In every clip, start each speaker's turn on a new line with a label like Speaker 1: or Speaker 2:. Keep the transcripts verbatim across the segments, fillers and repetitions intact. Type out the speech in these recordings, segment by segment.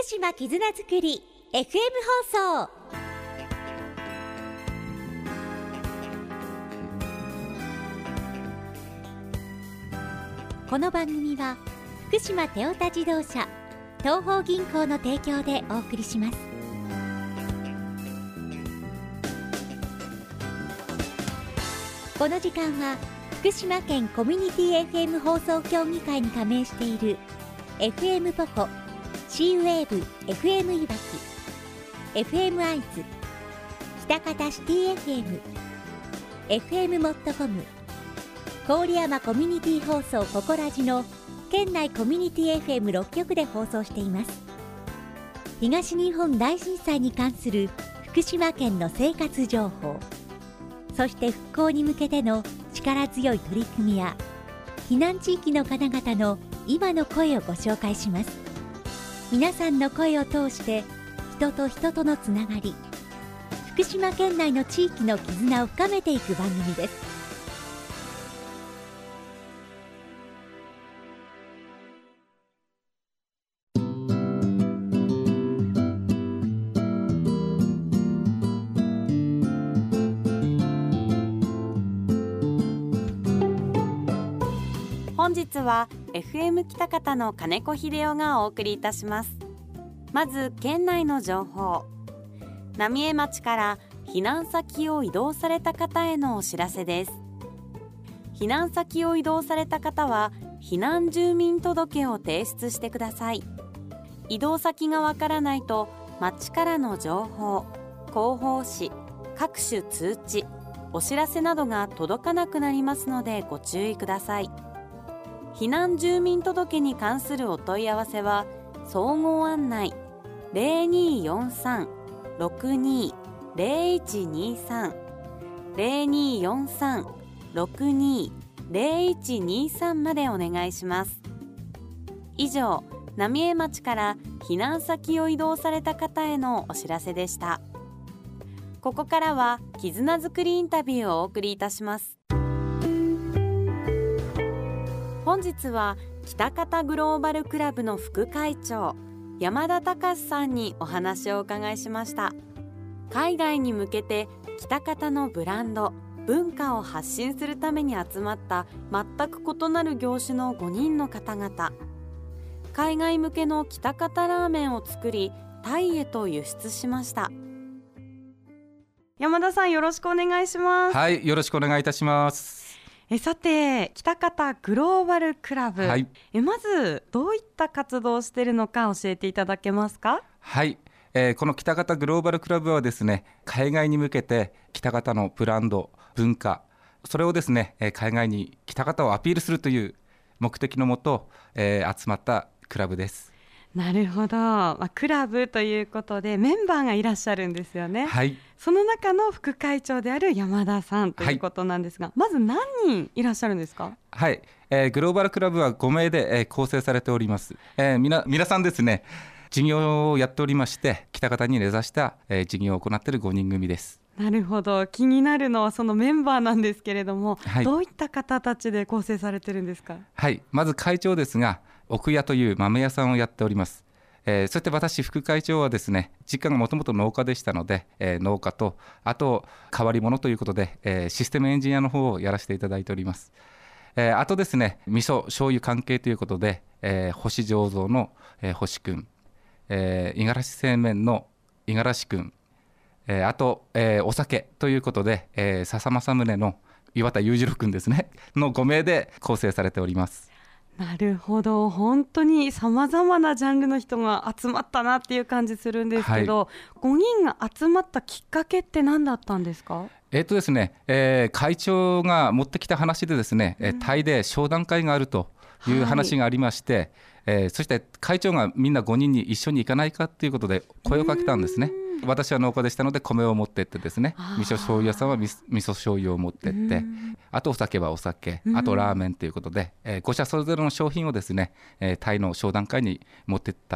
Speaker 1: 島絆づくり エフエム 放送。この番組は福島テオタ自動車東邦銀行の提供でお送りします。この時間は福島県コミュニティ エフエム 放送協議会に加盟している エフエム ポコ、シーウェーブ エフエム いわき、エフエム アイズ、北方シティ エフエム、エフエム モットコム、郡山コミュニティ放送ココラジの県内コミュニティ エフエムろっ 局で放送しています。東日本大震災に関する福島県の生活情報、そして復興に向けての力強い取り組みや避難地域の方々の今の声をご紹介します。皆さんの声を通して人と人とのつながり、福島県内の地域の絆を深めていく番組です。
Speaker 2: 本日は エフエム 北方の金子秀夫がお送りいたします。まず県内の情報、浪江町から避難先を移動された方へのお知らせです。避難先を移動された方は避難住民届を提出してください。移動先がわからないと町からの情報、広報誌、各種通知、お知らせなどが届かなくなりますのでご注意ください。避難住民届に関するお問い合わせは総合案内 ゼロにーよんさん ろくにー ゼロいちにーさん ゼロにーよんさん ろくにー ゼロいちにーさんまでお願いします。以上、浪江町から避難先を移動された方へのお知らせでした。ここからは絆づくりインタビューをお送りいたします。本日は北方グローバルクラブの副会長山田隆さんにお話をお伺いしました。海外に向けて北方のブランド文化を発信するために集まった全く異なる業種のごにんの方々、海外向けの北方ラーメンを作りタイへと輸出しました。山田さん、よろしくお願いします。
Speaker 3: はい、よろしくお願いいたします。
Speaker 2: えさて、北方グローバルクラブ、はい、えまずどういった活動をしているのか教えていただけますか？
Speaker 3: はい、えー、この北方グローバルクラブはですね、海外に向けて北方のブランド文化、それをですね、海外に北方をアピールするという目的のもと、えー、集まったクラブです。
Speaker 2: なるほど、まあ、クラブということでメンバーがいらっしゃるんですよね。
Speaker 3: はい、
Speaker 2: その中の副会長である山田さんということなんですが、はい、まず何人いらっしゃるんですか？
Speaker 3: はい、えー、グローバルクラブはごめいで、えー、構成されております。えー、みな皆さんですね、事業をやっておりまして北方に根ざした、えー、事業を行っているごにん組です。
Speaker 2: なるほど、気になるのはそのメンバーなんですけれども、はい、どういった方たちで構成されてるんですか？
Speaker 3: はい、まず会長ですが、奥屋という豆屋さんをやっております。えー、そして私副会長はですね、実家がもともと農家でしたので、えー、農家とあと変わり者ということで、えー、システムエンジニアの方をやらせていただいております。えー、あとですね、味噌醤油関係ということで、えー、星醸造の、えー、星くん、えー、五十嵐製麺の五十嵐くん、えー、あと、えー、お酒ということで、えー、笹正宗の岩田裕次郎くんですねのごめいで構成されております。
Speaker 2: なるほど、本当にさまざまなジャンルの人が集まったなっていう感じするんですけど、はい、ごにんが集まったきっかけって何だったんですか？
Speaker 3: えーとですねえー、会長が持ってきた話でですね、うん、タイで商談会があるという話がありまして、はい、えー、そして会長がみんなごにんに一緒に行かないかということで声をかけたんですね。私は農家でしたので米を持ってってですね、味噌醤油屋さんは味噌醤油を持ってって、あとお酒はお酒、あとラーメンということで、えー、ご社それぞれの商品をですね、えー、タイの商談会に持ってった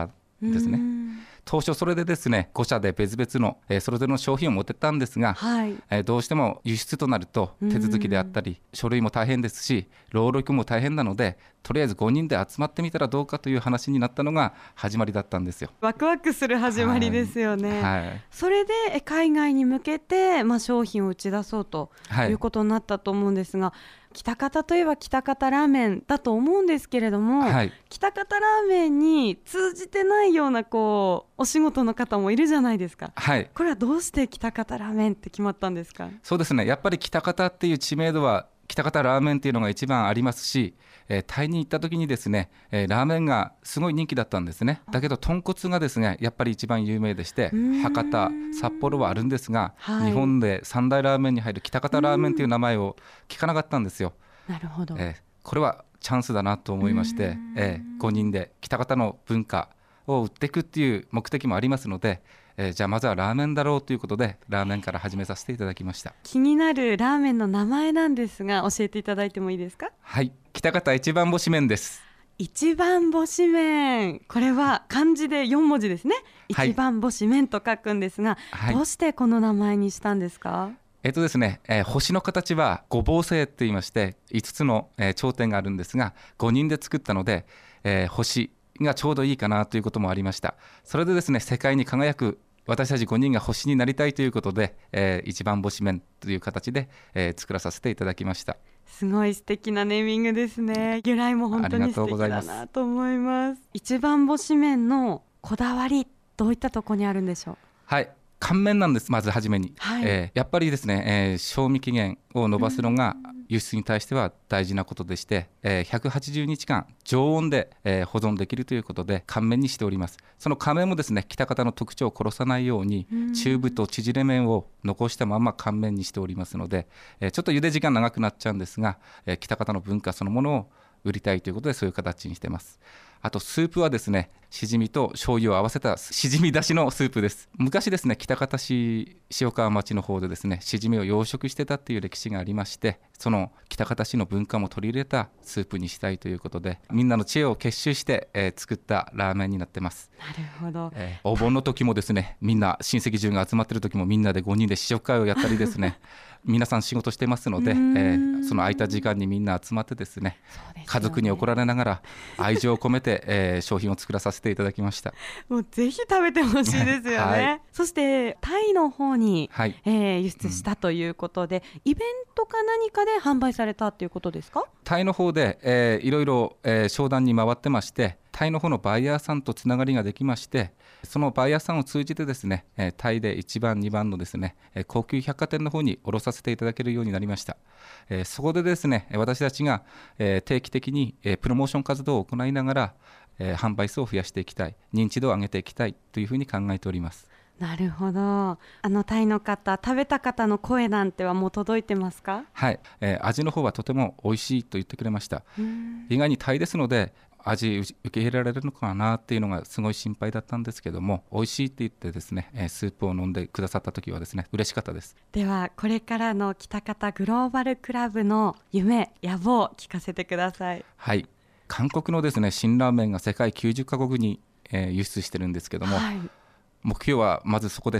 Speaker 3: ですね。当初それでですねご社で別々の、えー、それぞれの商品を持ってったんですが、はいえー、どうしても輸出となると手続きであったり書類も大変ですし労力も大変なので、とりあえずごにんで集まってみたらどうかという話になったのが始まりだったんですよ。
Speaker 2: ワクワクする始まりですよね、はいはい、それで海外に向けて、まあ、商品を打ち出そうということになったと思うんですが、はい、喜多方といえば喜多方ラーメンだと思うんですけれども、はい、喜多方ラーメンに通じてないようなこうお仕事の方もいるじゃないですか、はい、これはどうして喜多方ラーメンって決まったんですか？
Speaker 3: そうですね、やっぱり喜多方っていう知名度は喜多方ラーメンっていうのが一番ありますし、えー、タイに行った時にですね、えー、ラーメンがすごい人気だったんですね。だけど豚骨がですねやっぱり一番有名でして、博多札幌はあるんですが、はい、日本で三大ラーメンに入る喜多方ラーメンという名前を聞かなかったんですよ。
Speaker 2: なるほど、
Speaker 3: えー、これはチャンスだなと思いまして、えー、ごにんで喜多方の文化を売っていくっていう目的もありますので、えー、じゃあまずはラーメンだろうということでラーメンから始めさせていただきました。
Speaker 2: 気になるラーメンの名前なんですが教えていただいてもいいですか？
Speaker 3: はい、喜多方一番星麺です。
Speaker 2: 一番星麺、これは漢字でよんもじですね。一番星麺と書くんですが、はい、どうしてこの名前にしたんですか？
Speaker 3: えっとですねえー、星の形は五芒星って言いましていつつの、えー、頂点があるんですが、ごにんで作ったので、えー、星がちょうどいいかなということもありました。それでですね世界に輝く私たちごにんが星になりたいということで、えー、一番星麺という形で、えー、作らさせていただきました。
Speaker 2: すごい素敵なネーミングですね。由来も本当に素敵だなと思います。一番星麺のこだわりどういったところにあるんでしょう？はい、
Speaker 3: 乾麺なんです。まずはじめに、はいえー、やっぱりですね、えー、賞味期限を延ばすのが輸出に対しては大事なことでして、えー、ひゃくはちじゅうにちかん常温で、えー、保存できるということで乾麺にしております。その乾麺もですね喜多方の特徴を殺さないように中太縮れ麺を残したまま乾麺にしておりますので、えー、ちょっと茹で時間長くなっちゃうんですが、えー、喜多方の文化そのものを売りたいということでそういう形にしています。あとスープはですねしじみと醤油を合わせたしじみだしのスープです。昔ですね喜多方市塩川町の方でですねしじみを養殖してたっていう歴史がありまして、その喜多方市の文化も取り入れたスープにしたいということでみんなの知恵を結集して、えー、作ったラーメンになってます。
Speaker 2: なるほど、
Speaker 3: えー、お盆の時もですねみんな親戚中が集まってる時もみんなでごにんで試食会をやったりですね皆さん仕事してますので、えー、その空いた時間にみんな集まってですね、ね家族に怒られながら愛情を込めて、えー、商品を作らさせていただきました。
Speaker 2: もうぜひ食べてほしいですよね、はい、そしてタイの方に、はいえー、輸出したということで、うん、イベントか何かで販売されたということですか？
Speaker 3: タイの方で、えー、いろいろ、えー、商談に回ってまして、タイの方のバイヤーさんとつながりができまして、そのバイヤーさんを通じてですね、えー、タイでいちばんにばんのですね、えー、高級百貨店の方に卸させていただけるようになりました。えー、そこでですね私たちが、えー、定期的に、えー、プロモーション活動を行いながら、えー、販売数を増やしていきたい、認知度を上げていきたいというふうに考えております。
Speaker 2: なるほど。あのタイの方、食べた方の声なんてはもう届いてますか？
Speaker 3: はい、えー、味の方はとても美味しいと言ってくれました。意外にタイですので味受け入れられるのかなっていうのがすごい心配だったんですけども、美味しいって言ってですね、えー、スープを飲んでくださった時はですね嬉しかったです。
Speaker 2: ではこれからの喜多方グローバルクラブの夢野望聞かせてください。
Speaker 3: はい、韓国のですね辛ラーメンが世界きゅうじゅっかこくに、えー、輸出してるんですけども、はい、目標はまずそこです。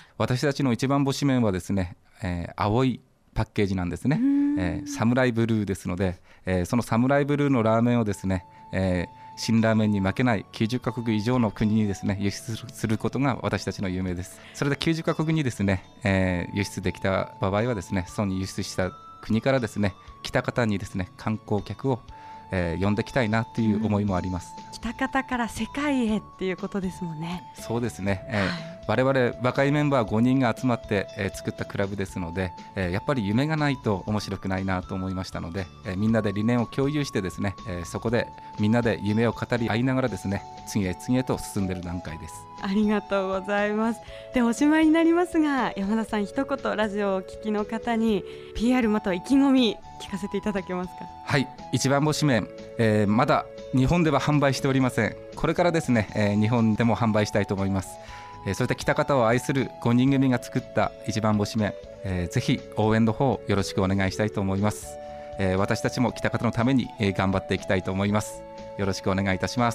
Speaker 3: 私たちの一番星麺はですね、えー、青いパッケージなんですね。えー、サムライブルーですので、えー、そのサムライブルーのラーメンをですね、えー、辛ラーメンに負けないきゅうじゅっかこく以上の国にですね輸出することが私たちの夢です。それできゅうじゅっかこくにですね、えー、輸出できた場合はですね、その輸出した国からですね喜多方にですね観光客をえー、呼んでいきたいなという思いもあります。
Speaker 2: 喜多方から世界へっていうことですもんね。
Speaker 3: そうですね、えーはい、我々若いメンバーごにんが集まって、えー、作ったクラブですので、えー、やっぱり夢がないと面白くないなと思いましたので、えー、みんなで理念を共有してですね、えー、そこでみんなで夢を語り合いながらですね次へ次へと進んでいる段階です。
Speaker 2: ありがとうございます。でおしまいになりますが、山田さん一言ラジオをお聞きの方に ピーアール または意気込み聞かせていただけますか？
Speaker 3: はい、一番星麺、えー、まだ日本では販売しておりません。これからですね、えー、日本でも販売したいと思います。えー、そういった喜多方を愛するごにん組が作った一番星麺、えー、ぜひ応援の方よろしくお願いしたいと思います。えー、私たちも喜多方のために、えー、頑張っていきたいと思います。よろしくお願いいたします。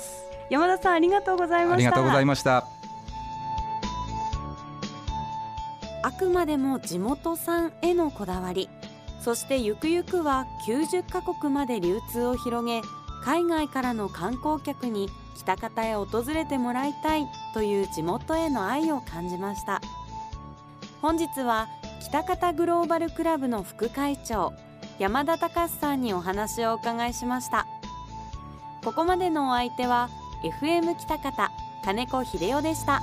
Speaker 2: 山田さんありがとうございました。
Speaker 3: ありがとうございました。
Speaker 2: あくまでも地元産へのこだわり、そしてゆくゆくはきゅうじゅっかこくまで流通を広げ、海外からの観光客に喜多方へ訪れてもらいたいという地元への愛を感じました。本日は喜多方グローバルクラブの副会長山田隆さんにお話をお伺いしました。ここまでのお相手は エフエム 喜多方金子秀夫でした。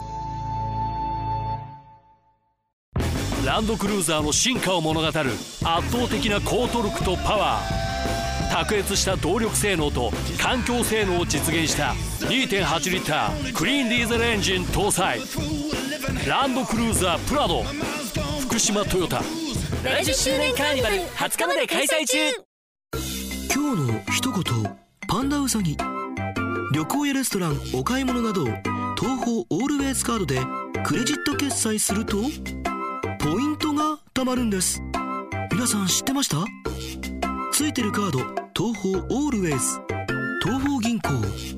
Speaker 4: ランドクルーザーの進化を物語る圧倒的な高トルクとパワー、卓越した動力性能と環境性能を実現した にてんはち リッタークリーンディーゼルエンジン搭載ランドクルーザープラド。福島トヨタ
Speaker 5: ななじゅっしゅうねんカーニバルはつかまで開催中。
Speaker 6: 今日の一言パンダウサギ。旅行やレストラン、お買い物など東宝オールウェイズカードでクレジット決済するとポイントが貯まるんです。皆さん知ってました？ついてるカード東宝オールウェイズ、東宝銀行。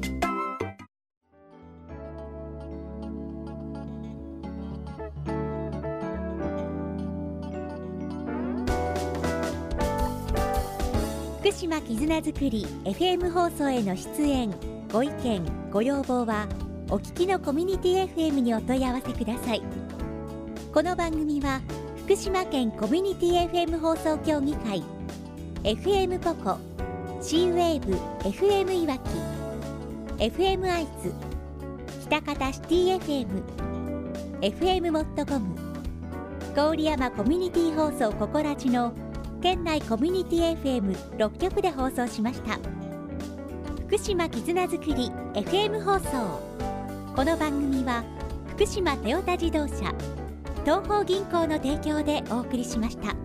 Speaker 1: 福島絆づくり エフエム 放送への出演ご意見ご要望はお聞きのコミュニティ エフエム にお問い合わせください。この番組は福島県コミュニティ エフエム 放送協議会 エフエム ポコ C ウェーブ エフエム いわき エフエム アイズ喜多方シティ エフエム エフエム モットコム郡山コミュニティ放送ココラジの県内コミュニティ エフエムろっきょくで放送しました。福島絆づくり エフエム 放送。この番組は福島トヨタ自動車、東宝銀行の提供でお送りしました。